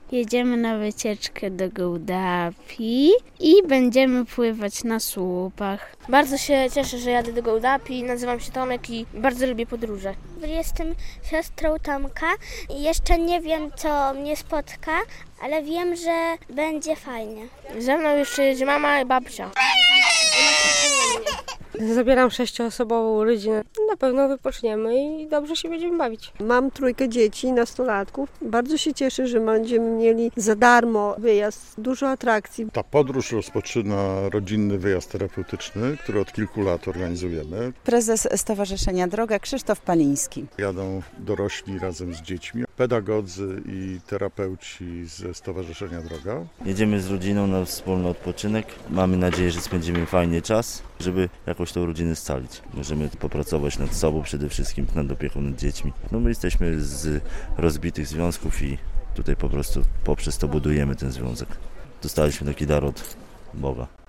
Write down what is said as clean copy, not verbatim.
Jedziemy na wycieczkę do Gołdapi i będziemy pływać na słupach. Bardzo się cieszę, że jadę do Gołdapi. Nazywam się Tomek i bardzo lubię podróże. Jestem siostrą Tomka i jeszcze nie wiem, co mnie spotka, ale wiem, że będzie fajnie. Ze mną jeszcze jedzie mama i babcia. Zabieram 6-osobową rodzinę. Na pewno wypoczniemy i dobrze się będziemy bawić. Mam 3 dzieci, nastolatków. Bardzo się cieszę, że będziemy mieli za darmo wyjazd, dużo atrakcji. Ta podróż rozpoczyna rodzinny wyjazd terapeutyczny, który od kilku lat organizujemy. Prezes Stowarzyszenia Droga Krzysztof Paliński. Jadą dorośli razem z dziećmi, pedagodzy i terapeuci ze Stowarzyszenia Droga. Jedziemy z rodziną na wspólny odpoczynek. Mamy nadzieję, że spędzimy fajnie czas, żeby jakoś tą rodzinę scalić. Możemy popracować nad sobą przede wszystkim, nad opieką nad dziećmi. My jesteśmy z rozbitych związków i tutaj po prostu poprzez to budujemy ten związek. Dostaliśmy taki dar od Boga.